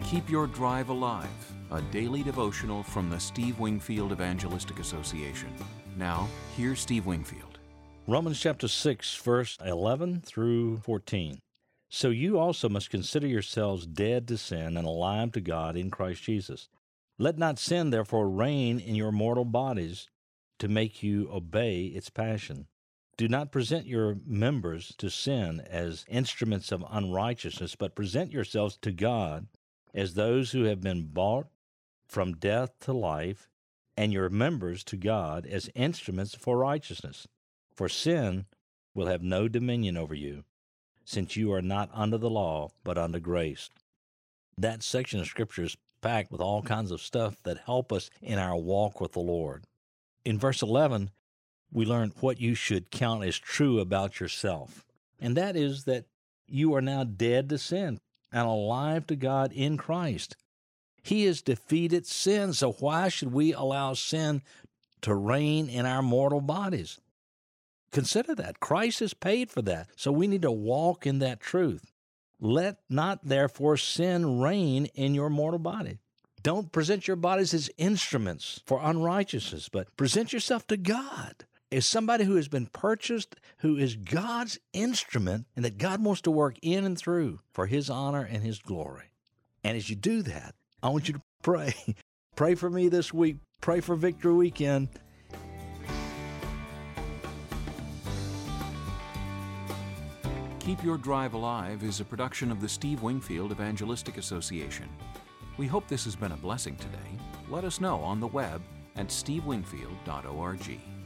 Keep Your Drive Alive, a daily devotional from the Steve Wingfield Evangelistic Association. Now, here's Steve Wingfield. Romans chapter 6, verse 11 through 14. So you also must consider yourselves dead to sin and alive to God in Christ Jesus. Let not sin therefore reign in your mortal bodies to make you obey its passion. Do not present your members to sin as instruments of unrighteousness, but present yourselves to God as those who have been bought from death to life, and your members to God as instruments for righteousness. For sin will have no dominion over you, since you are not under the law, but under grace. That section of Scripture is packed with all kinds of stuff that help us in our walk with the Lord. In verse 11, we learn what you should count as true about yourself, and that is that you are now dead to sin and alive to God in Christ. He has defeated sin, so why should we allow sin to reign in our mortal bodies? Consider that. Christ has paid for that, so we need to walk in that truth. Let not therefore sin reign in your mortal body. Don't present your bodies as instruments for unrighteousness, but present yourself to God as somebody who has been purchased, who is God's instrument, and that God wants to work in and through for His honor and His glory. And as you do that, I want you to pray. Pray for me this week. Pray for Victory Weekend. Keep Your Drive Alive is a production of the Steve Wingfield Evangelistic Association. We hope this has been a blessing today. Let us know on the web at stevewingfield.org.